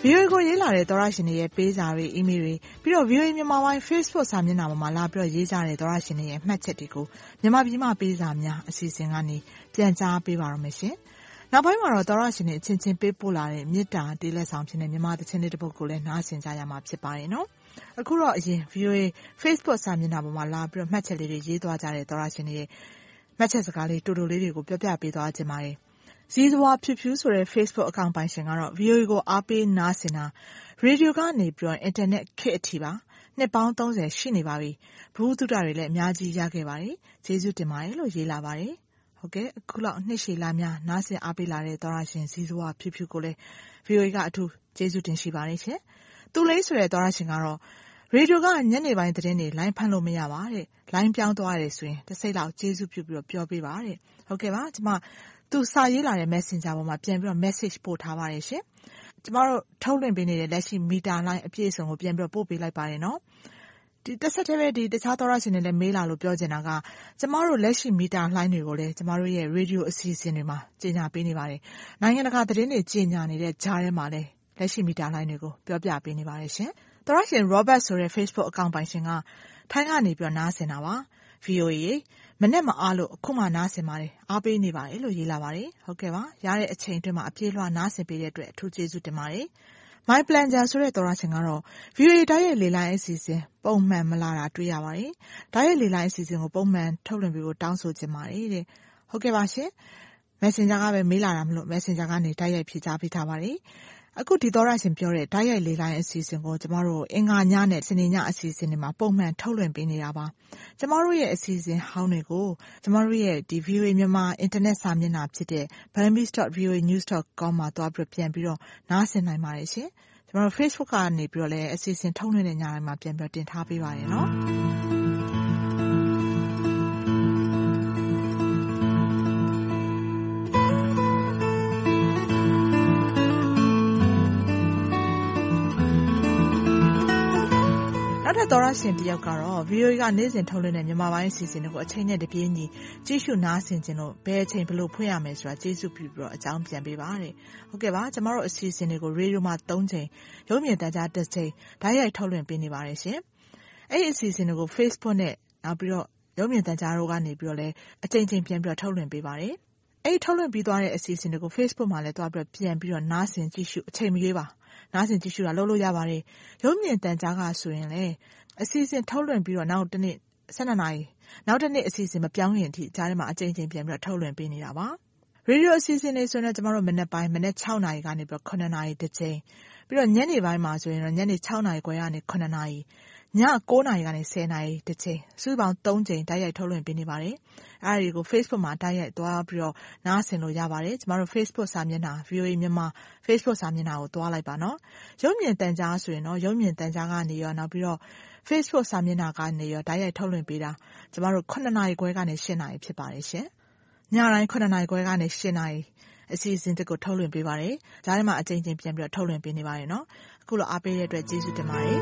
VOA ကိုရေးလာတဲ့သောရရှင်တွေရဲ့ပေးစာတွေ email တွေပြီးတော့ VOA မြန်မာပိုင်း Facebook စာမျက်နှာပေါ်မှာလာပြီးတော့ရေးကြတဲ့သောရရှင်တွေရဲ့မှတ်ချက်တွေကိုမြန်မာပြည်မှာပေးစာများအစီအစဉ်ကနေပြန်ကြားပေးပါရမယ်ရှင်။နောက်ပိုင်းမှာတော့သောရရှင်တွေအချင်းချင်းပေးပို့လာတဲ့မေတ္တာတေးလက်ဆောင်ဖြစ်တဲ့မြန်မာသချင်းလေးတစ်ပုဒ်ကိုလည်းနားဆင်ကြရမှာဖြစ်ပါတယ်နော်။အခုတော့အရင် VOA Facebook စာမျက်နှာပေါ်မှာလာပြီးတော့မှတ်ချက်လေးတွေရေးသွားကြတဲ့သောရရှင်တွေရဲ့မှတ်ချက်စကားလေးတူတူလေးတွေကိုပြောပြပေးသွားခြင်းပါတယ်။ဇီးစွာဖြူဖြူဆိုတဲ့ Facebook အကောင့်ပိုင်ရှင်ကတော့ VOA ကိုအားပေးနားဆင်တာရေဒီယိုကနေပြီးတော့ internet ခေတ်အထိပါနှစ်ပေါင်း30ရှိနေပါပြီဘုဟုတုတတွေလည်းအများကြီးရခဲ့ပါတယ်ကျေးဇူးတင်ပါတယ်လို့ရေးလာပါတယ်ဟုတ်ကဲ့အခုလောက်နှစ်ရှည်လာများနားဆင်အားပေးလာတဲ့သောရရှင်ဇီးစွာဖြူဖြူကိုလည်း VOA ကအထူးကျေးဇူးတင်ရှိပါတယ်ရှင်သူလေးဆိုတဲ့သောရရှင်ကတော့ရေဒီယိုကညနေပိုင်းသတင်းတွေလိုင်းဖမ်းလို့မရပါတဲ့လိုင်းပြောင်းသွားရတယ်ဆိုရင်တစ်စိတ်လောက်ကျေးဇူးပြုပြီးတော့ပြောပေးပါတဲ့ဟုတ်ကဲ့ပါကျမသူစာရေးလာတဲ့ Messenger ပေါ်မှာပြန်ပြီးတော့ message ပို့ထားပါတယ်ရှင်။ကျမတို့ထုတ်လွှင့်ပေးနေတဲ့လက်ရှိမီတာလိုင်းအပြည့်အစုံကိုပြန်ပြီးတော့ပို့ပေးလိုက်ပါတယ်နော်။ဒီတစ်ဆက်တည်းပဲဒီတခြားသောရရှင်တွေလည်းမေးလာလို့ပြောချင်တာကကျမတို့လက်ရှိမီတာလိုင်းတွေကိုလည်းကျမတို့ရဲ့ radio အစီအစဉ်တွေမှာကြေညာပေးနေပါတယ်။နိုင်ငံတကာသတင်းတွေကြေညာနေတဲ့ကြားထဲမှာလည်းလက်ရှိမီတာလိုင်းတွေကိုပြောပြပေးနေပါတယ်ရှင်။သောရရှင် Robert ဆိုတဲ့ Facebook အကောင့်ပိုင်ရှင်ကထိုင်းကနေပြီးတော့နားဆင်တာပါ။ VOAမနဲ့မအားလို့အခုမှနားဆင်ပါတယ်အားပေးနေပါတယ်လို့ရေးလာပါတယ်ဟုတ်ကဲ့ပါရတဲ့အချိန်အတွင်းမှာအပြေးလွှာနားဆင်ပေးတဲ့အတွက်အထူးကျေးဇူးတင်ပါတယ် My Planger ဆိုတဲ့သောရရှင်ကတော့ VOA တိုက်ရိုက်လေလိုင်းအစီအစဉ်ပုံမှန်မလာတာတွေ့ရပါတယ်တိုက်ရိုက်လေလိုင်းအစီအစဉ်ကိုပုံမှန်ထုတ်လွှင့်ပေးဖို့တောင်းဆိုချင်ပါတယ်တဲ့ဟုတ်ကဲ့ပါရှင် Messenger ကပဲမေးလာတာမလို့ Messenger ကနေတိုက်ရိုက်ဖြေကြားပေးထားပါတယ်အခုဒီသောရရှင်ပြောတဲ့တိုက်ရိုက်လေလိုင်းအစီအစဉ်ကိုကျမတို့အင်္ဂါညနဲ့စနေညအစီအစဉ်တွေမှာပုံမှန်ထုတ်လွှင့်ပေးနေတာပါကျမတို့ရဲ့အစီအစဉ်ဟောင်းတွေကိုကျမတို့ရဲ့ဒီ VOA မြန်မာအင်တာနက်စာမျက်နှာဖြစ်တဲ့ burmese.voanews.com မှာတွားပြီးပြန်ပြီးတော့နားဆင်နိုင်ပါတယ်ရှင်ကျမတို့ Facebook ကနေပြီးတော့လည်းအစီအစဉ်ထုတ်လွှင့်တဲ့ညတိုင်းမှာပြန်ပြီးတင်ထားပေးပါရနော်နောက်ထပ်သောရရှင်တယောက်ကတော့ VOA ကနေ့စဉ်ထုတ်လွှင့်တဲ့မြန်မာပိုင်းအစီအစဉ်တွေကိုအချိန်နဲ့တပြေးညီကြည့်ရှုနားဆင်ခြင်းလို့ဘယ်အချိန်ဘယ်လိုဖွင့်ရမယ်ဆိုတာကျေးဇူးပြုပြီးတော့အကြောင်းပြန်ပေးပါတဲ့ဟုတ်ကဲ့ပါကျမတို့အစီအစဉ်တွေကိုရေဒီယိုမှာ3ချိန်ရုပ်မြင်သံကြား1ချိန်ဓာတ်ရိုက်ထုတ်လွှင့်ပေးနေပါတယ်ရှင်အဲ့ဒီအစီအစဉ်တွေကို Facebook နဲ့နောက်ပြီးတော့ရုပ်မြင်သံကြားတို့ကနေပြီးတော့လည်းအချိန်ချင်းပြန်ပြီးတော့ထုတ်လွှင့်ပေးပါတယ်အဲ့ဒီထုတ်လွှင့်ပြီးသွားတဲ့အစီအစဉ်တွေကို Facebook မှာလည်းတွားပြီးတော့ပြန်ပြီးတော့နားဆင်ကြည့်ရှုအချိန်မရွေးပါနားဆင်ကြည့်ရှုတာလုပ်လို့ရပါတယ်ရုပ်မြင်သံကြားကဆိုရင်လည်းအစီအစဉ်ထုတ်လွှင့်ပြီးတော့နောက်တစ်နေ့12နာရီနောက်တစ်နေ့အစီအစဉ်မပြောင်းခင်အထိကြားထဲမှာအချိန်ချင်းပြန်ပြီးတော့ထုတ်လွှင့်ပေးနေတာပါရေဒီယိုအစီအစဉ်တွေဆိုရင်ကျမတို့မနေ့ပိုင်းမနေ့6နာရီကနေပြီးတော့9နာရီတစ်ချိန်ပြီးတော့ညနေပိုင်းမှာဆိုရင်တော့ညနေ6နာရီခွဲကနေ9နာရီည9နာရီကနေ10နာရီတစ်ချိန်စုစုပေါင်း3ချိန်တိုက်ရိုက်ထုတ်လွှင့်ပေးနေပါတယ်အဲဒီကို Facebook မှာတိုက်ရိုက်သွားပြီးတော့နားဆင်လို့ရပါတယ်ကျမတို့ Facebook စာမျက်နှာ VOA မြန်မာ Facebook စာမျက်နှာကိုသွားလိုက်ပါနော်ရုပ်မြင်သံကြားဆိုရင်တော့ရုပ်မြင်သံကြားကနေရောနောက်ပြီးတော့ Facebook စာမျက်နှာကနေရောတိုက်ရိုက်ထုတ်လွှင့်ပေးတာကျမတို့9နာရီခွဲကနေ10နာရီဖြစ်ပါတယ်ရှင်ညတိုင်း9နာရီခွဲကနေ10နာရီအစီအစဉ်တစ်ကိုထုတ်လွှင့်ပေးပါတယ်ဒါထဲမှာအချိန်ချင်းပြန်ပြီးတော့ထုတ်လွှင့်ပေးနေပါတယ်နော်အခုလိုအားပေးတဲ့အတွက်ကျေးဇူးတင်ပါတယ်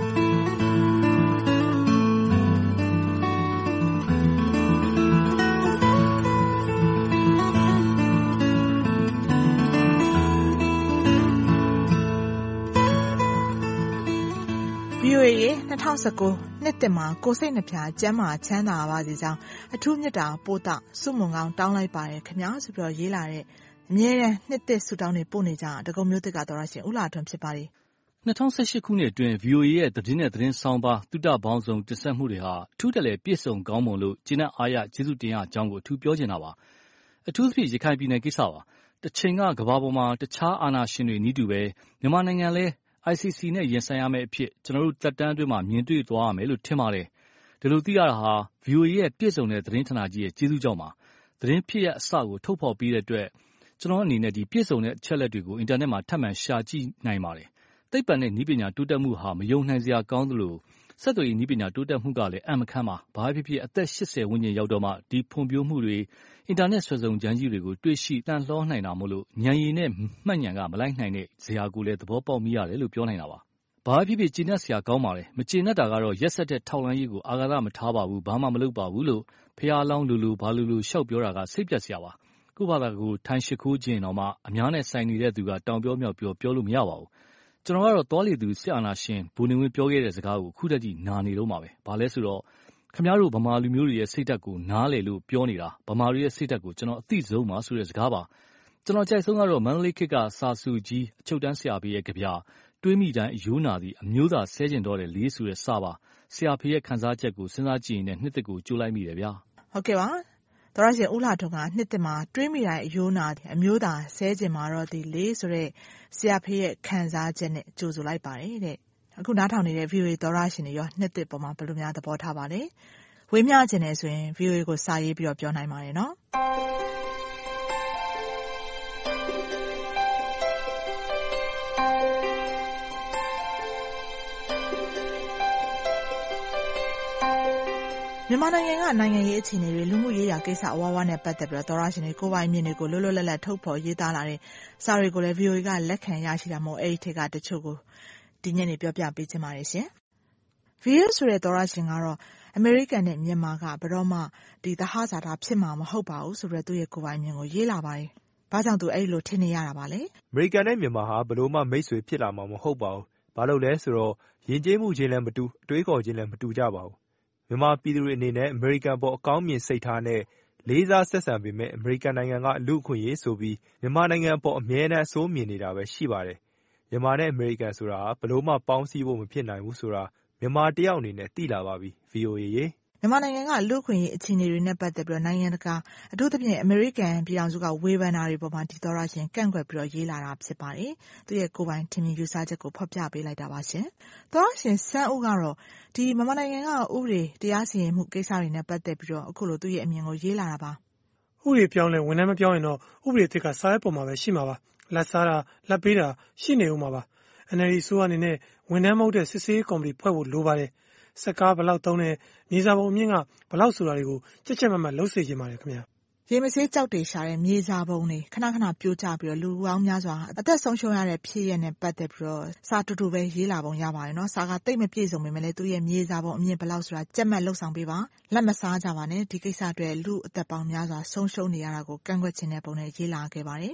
VOA 2019နှစ်တင်မှာကိုစိတ်နှပြကျမ်းမာချမ်းသာပါစေကြောင်းအထူးမြတ်တာပို့တာစုမုံကောင်းတောင်းလိုက်ပါတယ်ခင်ဗျာဆိုပြီးတော့ရေးလာတဲ့အမြဲတမ်းနှစ်သက်ဆုတောင်းနေပို့နေကြတကုံမျိုးသစ်ကတော်ရရှင်ဦးလာထွန်းဖြစ်ပါတယ် 2018ခုနှစ်အတွင်း VOA ရဲ့သတင်းနဲ့သတင်းဆောင်ပါတုဒဘောင်းဆောင်တင်ဆက်မှုတွေဟာအထူးတလဲပြည့်စုံကောင်းမွန်လို့ကျင့်တဲ့အားရကျေးဇူးတင်ရအကြောင်းကိုအထူးပြောချင်တာပါအထူးသဖြင့်ရခိုင်ပြည်နယ်ကိစ္စပါတစ်ချိန်ကကမ္ဘာပေါ်မှာတခြားအာဏာရှင်တွေနည်းတူပဲမြန်မာနိုင်ငံလဲICC နဲ့ရင်ဆိုင်ရမယ့်အဖြစ်ကျွန်တော်တို့တက်တန်းအတွင်းမှာမြင်တွေ့သွားရမယ်လို့ထင်ပါတယ်ဒီလိုသိရတာဟာ VOA ရဲ့ပြည့်စုံတဲ့သတင်းဌာနကြီးရဲ့ကျေးဇူးကြောင့်ပါသတင်းဖြစ်ရအစကိုထုတ်ဖော်ပြီးတဲ့အတွက်ကျွန်တော်အနေနဲ့ဒီပြည့်စုံတဲ့အချက်လက်တွေကိုအင်တာနက်မှာထပ်မံရှာကြည့်နိုင်ပါတယ်သိပ္ပံနဲ့နည်းပညာတိုးတက်မှုဟာမယုံနိုင်စရာကောင်းသလိုဆက်သွယ်ရေးနည်းပညာတိုးတက်မှုကလည်းအံ့မခန်းပါဘာဖြစ်ဖြစ်အသက်80ဝန်းကျင်ရောက်တော့မှဒီဖွံ့ဖြိုးမှုတွေအင်တာနက်ဆွဲဆောင်ကြမ်းကြီးတွေကိုတွေ့ရှိတန်လှောနိုင်တာမို့လို့ဉာဏ်ရည်နဲ့မှတ်ဉာဏ်ကမလိုက်နိုင်တဲ့ဇာတ်ကိုလည်းသဘောပေါက်မိရတယ်လို့ပြောနိုင်တာပါဘာဖြစ်ဖြစ်ကျေနပ်စရာကောင်းပါလေမကျေနပ်တာကတော့ရက်ဆက်တဲ့ထောက်လှမ်းရေးကိုအာဃာတမထားပါဘူးဘာမှမလုပ်ပါဘူးလို့ဖះလောင်းလူလူဘာလူလူရှောက်ပြောတာကစိတ်ပြတ်စရာပါကိုယ့်ဘာသာကိုထိုင်ရှိခိုးခြင်းတော့မှအများနဲ့ဆိုင်နေတဲ့သူကတောင်ပြောမြောက်ပြောလို့မရပါဘူးကျွန်တော်ကတော့တောလေသူစစ်အာဏာရှင်ဘူနေဝင်းပြောခဲ့တဲ့စကားကိုခုတည်းကနာနေလို့မှာပဲ။ဘာလဲဆိုတော့ခင်ဗျားတို့ဗမာလူမျိုးတွေရဲ့စိတ်ဓာတ်ကိုနားလေလို့ပြောနေတာဗမာတွေရဲ့စိတ်ဓာတ်ကိုကျွန်တော်အသိဆုံးပါဆိုတဲ့စကားပါ။ကျွန်တော်ကြိုက်ဆုံးကတော့မန္တလေးခေတ်ကစာစုကြီးအချုပ်တန်းဆရာဖေးရဲ့ကြပြတွေးမိတိုင်းအယိုးနာသည်အမျိုးသားဆဲကျင်တော့တယ်လေးဆိုတဲ့စာပါ။ဆရာဖေးရဲ့ခန်းစားချက်ကိုစဉ်းစားကြည့်ရင်နှစ်သက်ကိုကြိုးလိုက်မိတယ်ဗျာ။ဟုတ်ကဲ့ပါ။သောရရှင်ဦးလှထွန်းကနှစ်သက်မှာတွေးမိတိုင်းအယိုးနာအမျိုးသားဆဲကျင်မှာတော့ဒီလေးဆိုတဲ့ဆရာဖေးရဲ့ခန်းစားချက်နဲ့ကြိုဆိုလိုက်ပါတယ်တဲ့။အခုနားထောင်နေတဲ့ VOA သောရရှင်တွေရောနှစ်သက်ပေါ်မှာဘယ်လိုများသဘောထားပါလဲ။ဝေမျှခြင်းနဲ့ဆိုရင် VOA ကိုစာရေးပြီးတော့ပြောနိုင်ပါတယ်နော်။မြန်မာနိုင်ငံကနိုင်ငံရေးအခြေအနေတွေလူမှုရေးရာကိစ္စအဝါးဝါးနဲ့ပတ်သက်ပြီးတော့သောရရှင်တွေကိုယ်ပိုင်မြင်တွေကိုလွတ်လွတ်လပ်လပ်ထုတ်ဖော်ရေးသားလာတဲ့စာတွေကိုလည်း VOA ကလက်ခံရရှိတာမို့အဲ့ဒီထက်ကတချို့ကိုဒီညနေပြောပြပေးချင်ပါတယ်ရှင်။ VOA ဆိုတဲ့သောရရှင်ကတော့အမေရိကန်နဲ့မြန်မာကဘယ်တော့မှဒီသဟဇာတာဖြစ်မှာမဟုတ်ပါဘူးဆိုပြီးသူ့ရဲ့ကိုယ်ပိုင်မြင်ကိုရေးလာပါတယ်။ဘာကြောင့်သူအဲ့လိုထင်နေရတာပါလဲ။အမေရိကန်နဲ့မြန်မာဟာဘယ်လို့မှမိတ်ဆွေဖြစ်လာမှာမဟုတ်ပါဘူး။ဘာလို့လဲဆိုတော့ယဉ်ကျေးမှုချင်းလည်းမတူအတွေးခေါ်ချင်းလည်းမတူကြပါဘူး။မြန်မာပြည်သူတွေအနေနဲ့အမေရိကန်ပေါ်အကောင်းမြင်စိတ်ထားနဲ့လေးစားဆက်ဆံပေမဲ့အမေရိကန်နိုင်ငံကလူ့အခွင့်အရေးဆိုပြီးမြန်မာနိုင်ငံပေါ်အမြဲတမ်းအဆိုးမြင်နေတာပဲရှိပါတယ်။မြန်မာနဲ့အမေရိကန်ဆိုတာဘယ်လို့မှပေါင်းစည်းဖို့မဖြစ်နိုင်ဘူးဆိုတာမြန်မာတယောက်အနေနဲ့သိလာပါပြီ VOA ရေမြန်မာနိုင်ငံကလူ့အခွင့်အရေးအခြေအနေတွေနဲ့ပတ်သက်ပြီးနိုင်ငံတကာအထူးသဖြင့်အမေရိကန်ပြည်ထောင်စုကဝေဖန်တာတွေပေါ်မှာဒီသောရရှင်ကန့်ကွက်ပြီးတော့ရေးလာတာဖြစ်ပါတယ်။သူ့ရဲ့ကိုယ်ပိုင်ထင်မြင်ယူဆချက်ကိုဖော်ပြပေးလိုက်တာပါရှင်။သောရရှင်စန်းဦးကတော့ဒီမြန်မာနိုင်ငံကဥပဒေတရားစီရင်မှုကိစ္စတွေနဲ့ပတ်သက်ပြီးတော့အခုလိုသူ့ရဲ့အမြင်ကိုရေးလာတာပါ။ဥပဒေပြောင်းလဲဝန်ထမ်းမပြောင်းရင်တော့ဥပဒေအသစ်ကစာရွက်ပေါ်မှာပဲရှိမှာပါ။လက်စားတာလက်ပေးတာရှိနေဦးမှာပါ။ NLD အစိုးရအနေနဲ့ဝန်ထမ်းမဟုတ်တဲ့စစ်ဆေးရေးကော်မတီဖွဲ့ဖို့လိုပါတယ်။စက်ကားဘလောက်သုံးတဲ့မြေစာပုံအမြင့်ကဘလောက်ဆိုတာတွေကိုကြက်ကြက်မတ်မတ်လှုပ်စေချင်ပါတယ်ခင်ဗျာရေမဆေးကြောက်တွေရှာတဲ့မြေစာပုံတွေခဏခဏပြိုကျပြီးတော့လူပေါင်းများစွာအသက်ဆုံးရှုံးရတဲ့ဖြစ်ရပ်နဲ့ပတ်သက်ပြီးတော့စာတူတူပဲရေးလာပုံရပါတယ်နော်စာကတိတ်မပြည့်စုံပေမဲ့လည်းသူရဲ့မြေစာပုံအမြင့်ဘလောက်ဆိုတာကြက်မှတ်လှုပ်ဆောင်ပေးပါလက်မစားကြပါနဲ့ဒီကိစ္စအတွက်လူအသက်ပေါင်းများစွာဆုံးရှုံးနေရတာကိုကန့်ကွက်ခြင်းတဲ့ပုံနဲ့ရေးလာခဲ့ပါတယ်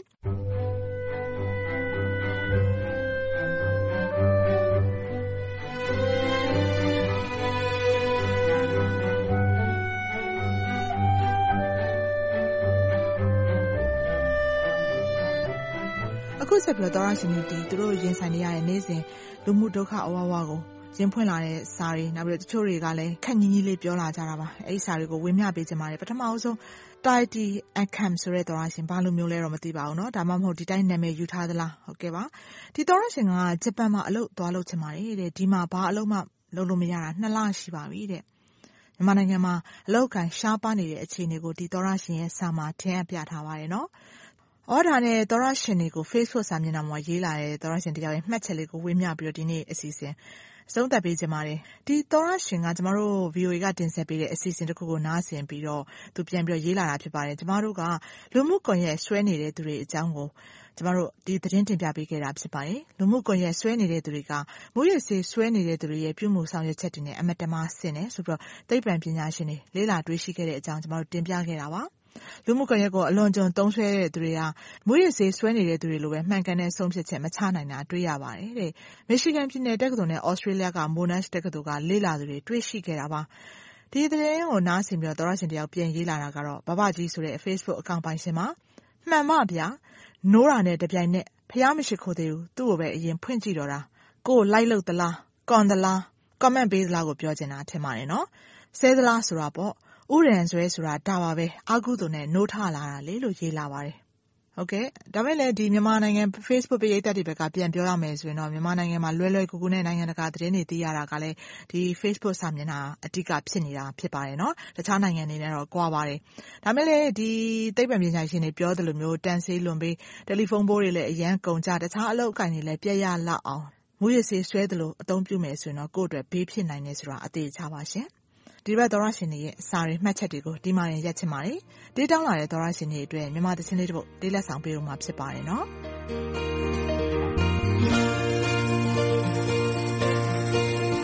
အခုဆက်ပြီးတော့သောရရှင်တွေသူတို့ရင်ဆိုင်နေရတဲ့နေ့စဉ်လူမှုဒုက္ခအဝဝကိုရင်ဖွင့်လာတဲ့စာတွေနောက်ပြီးတော့တချို့တွေကလည်းခက်ညီးညီးလေးပြောလာကြတာပါအဲ့ဒီစာတွေကိုဝေမျှပေးချင်ပါတယ်ပထမဆုံး Tidy Akam ဆိုတဲ့သောရရှင်ဘာလို့မျိုးလဲတော့မသိပါဘူးเนาะဒါမှမဟုတ်ဒီတိုင်းနာမည်ယူထားသလားဟုတ်ကဲ့ပါဒီသောရရှင်ကဂျပန်မှာအလုပ်သွားလုပ်ချင်ပါတယ်တဲ့ဒီမှာဘာအလုပ်မှလုပ်လို့မရတာ2လရှိပါပြီတဲ့မြန်မာနိုင်ငံမှာအလုပ်ကန်ရှားပါနေတဲ့အခြေအနေကိုဒီသောရရှင်ရဲ့စာမှာထင်အပ်ပြထားပါတယ်เนาะဩဒါနဲ့သောရရှင်တွေကို Facebook စာမျက်နှာမှာရေးလာတဲ့သောရရှင်တရားရဲ့မှတ်ချက်လေးကိုဝေမျှပြီးတော့ဒီနေ့အစီအစဉ်ဆုံးသက်ပေးကြပါမယ်ဒီသောရရှင်ကကျမတို့ VOA ကတင်ဆက်ပေးတဲ့အစီအစဉ်တစ်ခုကိုနားဆင်ပြီးတော့သူပြန်ပြီးတော့ရေးလာတာဖြစ်ပါတယ်ကျမတို့ကလူမှုကွန်ရက်ဆွဲနေတဲ့သူတွေအကြောင်းကိုကျမတို့ဒီသတင်းတင်ပြပေးခဲ့တာဖြစ်ပါတယ်လူမှုကွန်ရက်ဆွဲနေတဲ့သူတွေကမူရစေးဆွဲနေတဲ့သူတွေရဲ့ပြုမှုဆောင်ရွက်ချက်တွေနဲ့အမတမဆင်နေဆိုပြီးတော့သိပ္ပံပညာရှင်တွေလေ့လာတွေ့ရှိခဲ့တဲ့အကြောင်းကျမတို့တင်ပြခဲ့တာပါလူမှုကွန်ရက်ကိုအလွန်ကျွံသုံးဆွဲတဲ့သူတွေကမွေးရစေးဆွဲနေတဲ့သူတွေလိုပဲမှန်ကန်တဲ့ဆုံးဖြတ်ချက်မချနိုင်တာတွေ့ရပါတယ်တဲ့။မီရှီဂန်ပြည်နယ်တက္ကသိုလ်နဲ့ဩစတြေးလျကမိုနက်တက္ကသိုလ်ကလေ့လာသူတွေတွေ့ရှိခဲ့တာပါ။ဒီသတင်းကိုနားဆင်ပြီးတော့သောရရှင်တယောက်ပြန်ရေးလာတာကတော့ဘဘကြီးဆိုတဲ့ Facebook အကောင့်ပိုင်ရှင်မှာမှန်ပါဗျာ။နိုးတာနဲ့တပြိုင်နက်ဖျားမရှိခိုးသေးဘူးသူ့ကိုပဲအရင်ဖွင့်ကြည့်တော့တာကိုလိုက်လို့သလားကွန်သလား comment ပေးသလားကိုပြောချင်တာထင်ပါတယ်နော်။ဆဲသလားဆိုတာပေါ့ဥရန်ဆွဲဆိုတာဒါပါပဲအာကုသို့နဲ့နိုးထလာတာလေလို့ရေးလာပါတယ်ဟုတ်ကဲ့ဒါမဲ့လည်းဒီမြန်မာနိုင်ငံ Facebook ပရိသတ်တွေဘက်ကပြန်ပြောရမယ်ဆိုရင်တော့မြန်မာနိုင်ငံမှာလွယ်လွယ်ကူကူနဲ့နိုင်ငံတကာသတင်းတွေသိရတာကလည်းဒီ Facebook စာမျက်နှာအဓိကဖြစ်နေတာဖြစ်ပါတယ်နော်တခြားနိုင်ငံတွေနဲ့တော့ကွာပါတယ်ဒါမဲ့လည်းဒီသိပ္ပံပညာရှင်တွေပြောသလိုမျိုးတန်ဆေးလွန်ပြီးတယ်လီဖုန်းဘိုးတွေလည်းအရန်ကုန်ကြတခြားအလုပ်အကိုင်တွေလည်းပြက်ရလောက်အောင်မူရစေးဆွဲသလိုအသုံးပြုမယ်ဆိုရင်တော့ကိုယ့်အတွက်ဘေးဖြစ်နိုင်တယ်ဆိုတာအသေးချပါရှင်ဒီဘက်သောရရှင်တွေရဲ့စာတွေမှတ်ချက်တွေကိုဒီမှာရင်ရက်ချင်ပါတယ်။ဒေးတောင်းလာတဲ့သောရရှင်တွေအတွက်မြန်မာသချင်းလေးတစ်ပုဒ်ဒေးလက်ဆောင်ပေးလို့မှာဖြစ်ပါတယ်နော်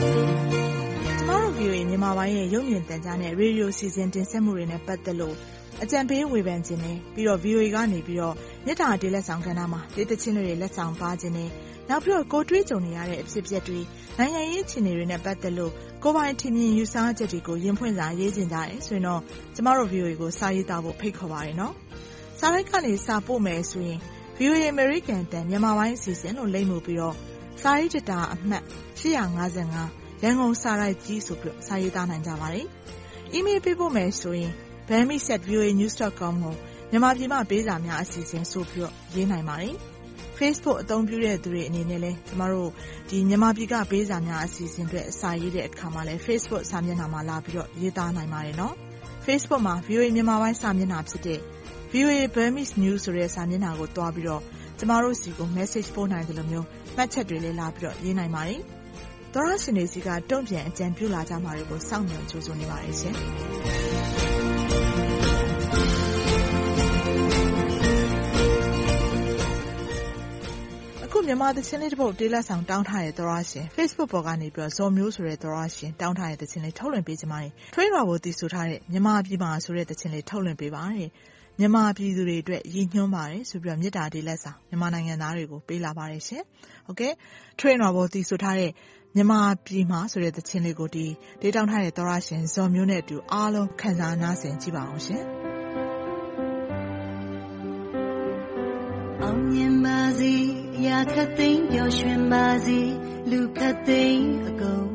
။ကျမတို့ VOA မြန်မာပိုင်းရဲ့ရုပ်မြင်သံကြားနဲ့ရေဒီယိုစီစဉ်တင်ဆက်မှုတွေနဲ့ပတ်သက်လို့အကြံပေးဝေဖန်ခြင်းနဲ့ပြီးတော့ VOA ကနေပြီးတော့မြစ်တာဒေးလက်ဆောင်ကဏ္ဍမှာဒေသချင်းတွေလက်ဆောင်ပါခြင်းနဲ့နောက်ပြီးတော့ကိုတွေးကြုံနေရတဲ့အဖြစ်အပျက်တွေနိုင်ငံရေးအခြေအနေတွေနဲ့ပတ်သက်လို့ကိုပိုင်ထင်မြင်ယူဆချက်တွေကိုရင်ဖွင့်စာရေးခြင်းကြတယ်ဆိုရင်တော့ကျမတို့ VOA ကိုစာရေးသားဖို့ဖိတ်ခေါ်ပါတယ်နော်စာရိုက်ကနေစာပို့မယ်ဆိုရင် VOA American တန်မြန်မာပိုင်းအစီအစဉ်လို့လိမ့်မှုပြီးတော့စာရေးကြတာအမှတ်855ရန်ကုန်စာရိုက်ကြီးဆိုပြီးစာရေးသားနိုင်ကြပါတယ်။ email ပေးဖို့မယ်ဆိုရင် bami@voanews.com ကိုမြန်မာပြည်မှာပေးစာများအစီအစဉ်ဆိုပြီးရေးနိုင်ပါတယ်။ Facebook အသုံးပြုတဲ့သူတွေအနေနဲ့လည်းကျမတို့ဒီမြန်မာပြည်ကပေးစာများအစီအစဉ်တွေအစာရေးတဲ့အခါမှာလည်း Facebook စာမျက်နှာမှာလာပြီးတော့ရေးသားနိုင်ပါတယ်နော်။ Facebook မှာ VOA မြန်မာပိုင်းစာမျက်နှာဖြစ်တဲ့ VOA Burmese News ဆိုတဲ့စာမျက်နှာကိုတွားပြီးတော့ကျမတို့စီကို message ပို့နိုင်တယ်လို့မျိုးမှတ်ချက်တွေလည်းလာပြီးတော့ရေးနိုင်ပါတယ်။သောရရှင်တွေစီကတုံ့ပြန်အကြံပြုလာကြမှာတွေကိုစောင့်မျှော်ကြိုးစားနေပါတယ်ရှင်။အခုမြန်မာသချင်းလေးတစ်ပုဒ်တေးလက်ဆောင်တောင်းထားတဲ့သောရရှင် Facebook ပေါ်ကနေပြီးတော့ဇော်မျိုးဆိုတဲ့သောရရှင်တောင်းထားတဲ့သချင်းလေးထုတ်လွှင့်ပေးကြပါမယ်။ထွေးတော်ကိုတည်ဆိုထားတဲ့မြန်မာပြည်မှာဆိုတဲ့သချင်းလေးထုတ်လွှင့်ပေးပါတဲ့။မြန်မာပြည်သူတွေအတွက်ရည်ညွှန်းပါတယ်ဆိုပြီးတော့မြစ်တာဒေးလက်ဆောင်မြန်မာနိုင်ငံသားတွေကိုပေးလာပါတယ်ရှင်။ဟုတ်ကဲ့ထွေးတော်ကိုတည်ဆိုထားတဲ့မြန်မာပြည်မှာဆိုတဲ့သချင်းလေးကိုဒေးတောင်းထားတဲ့သောရရှင်ဇော်မျိုးနဲ့အတူအားလုံးခံစားနားဆင်ကြည့်ပါအောင်ရှင်။အောင်မြင်ပါစေရာခတ်သိမ်းပျော်ရွှင်ပါစေလူခတ်သိမ်းအကုန်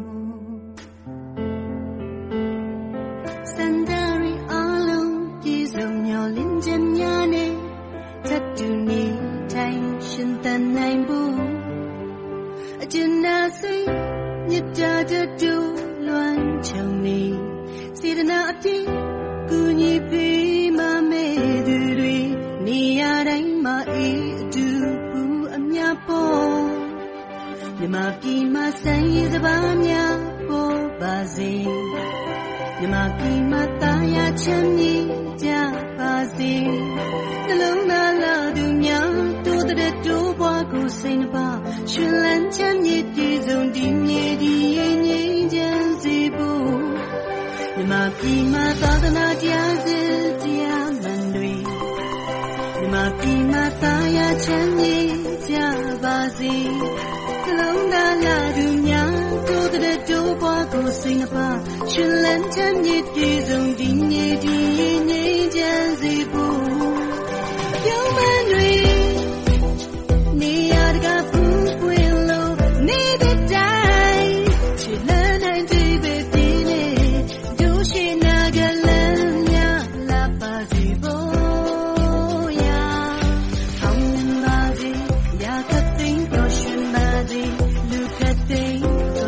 စန္ဒရီအားလုံးပြည်စုံမျှော်လင့်ချက်များနဲ့ထပ်တူနေထိုင်ရှင်သန်နိုင်ဖို့အကျဉ်းနာစိတ်မြတ်တာတူလွမ်းချုံနေစေတနာအပြည့်ကူညီပေးမမဲ့သူတွေနေရာတိုင်းမှာအေးအတူပူအမြပေါ်မြမပြည်မှာဆိုင်ရစပါးများပေါ်ပါစေမြမပြည်မှာတာယာချမ်းမြေကြပါစေနှလုံးသားလာသူများတိုးတဲ့တိုးပွားကိုစိတ်နှပါရှင်လန်းချမ်းမြေပြည်စုံဒီမြေဒီငြိမ်းချမ်းစေဖို့မြမပြည်မှာသာသနာတရားစစ်တရားမှန်တွေမြမပြည်မှာသာယာချမ်းမြေကြပါစေနှလုံးသားလာသူများတိုးတဲ့တိုးပွားကိုစိတ်နှပါရှင်လန်းချမ်းမြေပြည်စုံဒီမြေဒီငြိမ်းချမ်းစေဖို့ပြောင်းမှန်တွေနေရာတကာပူပွင့်လို့နေတဲ့တိုင်းချစ်လန်းနိုင်တဲ့ပဲဒီနေ့ဒုရှိနာကလန်းများလာပါစေဖို့ရာအောင်မြင်ပါစေရာခတ်သိမ်းပျော်ရွှင်ပါစေလူခတ်သိမ်း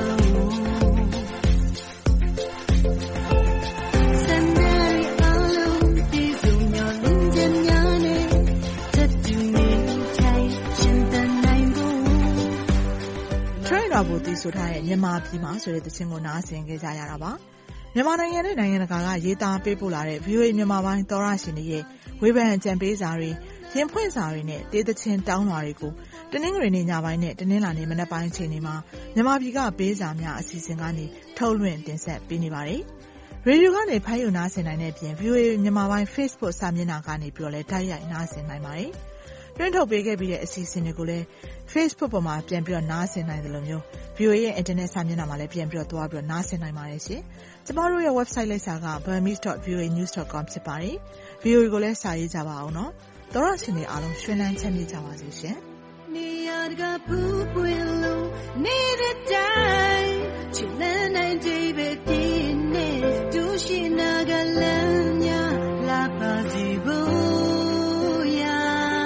ကိုတည်ဆိုထားတဲ့မြန်မာပြည်မှာဆိုတဲ့သချင်းကိုနားဆင်ခဲ့ကြရတာပါမြန်မာနိုင်ငံနဲ့နိုင်ငံတကာကရေးသားပေးပို့လာတဲ့ VOA မြန်မာပိုင်းသောရရှင်တွေရဲ့ဝေဖန်ကြံပေးစာတွေရင်ဖွင့်စာတွေနဲ့တေးသချင်းတောင်းလာတွေကိုတနင်္ဂနွေနေ့ညပိုင်းနဲ့တနင်္လာနေ့မနက်ပိုင်းအချိန်တွေမှာမြန်မာပြည်ကပေးစာများအစီအစဉ်ကနေထုတ်လွှင့်တင်ဆက်ပေးနေပါတယ်ရေဒီယိုကနေဖမ်းယူနားဆင်နိုင်တဲ့အပြင် VOA မြန်မာပိုင်း Facebook စာမျက်နှာကနေပြီးတော့လည်းတိုက်ရိုက်နားဆင်နိုင်ပါတယ်တွင်းထုတ်ပေးခဲ့ပြီးတဲ့အစီအစဉ်တွေကိုလည်း Facebook ပေါ်မှာပြန်ပြီးတော့နားဆင်နိုင်တယ်လို့မျိုး VOA ရဲ့ Internet စာမျက်နှာမှာလည်းပြန်ပြီးတော့သွားပြီးတော့နားဆင်နိုင်ပါတယ်ရှင်။ကျမတို့ရဲ့ website လိပ်စာက burmese.voanews.com ဖြစ်ပါတယ်။ VOA ကိုလည်းစာရေးကြပါအောင်နော်။သောရရှင်တွေအားလုံးရွှင်လန်းချမ်းမြေ့ကြပါစေရှင်။နေရာတကာပူပွင့်လို့နေတဲ့တိုင်းချစ်လန်းနိုင်တဲ့ပဲပြင်းနေဒုရှိနာကလန်းများလာပါစေဖို့ရာ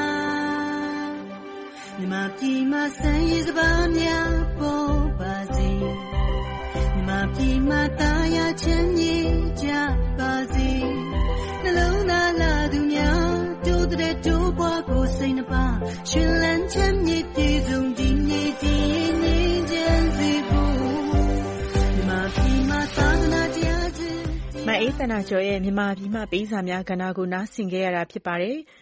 မြမပြည်မှာဆိုင်ရစပါးများပေါ်ပါစေမြမပြည်မှာတာယာချမ်းမြေကြပါစေနှလုံးသားလာသူများတိုးတဲ့တိုးပွားကိုစိတ်နှပါရှင်လန်းချမ်းမြေပြည်စုံဒီမြေဒီငြိမ်းချမ်းစေဖို့မြမပြည်မှာသာသနာတရားခြင်းမအေးသနာကျော်ရဲ့မြန်မာပြည်မှာပေးစာများကဏ္ဍကိုနားဆင်ခဲ့ရတာဖြစ်ပါတယ်။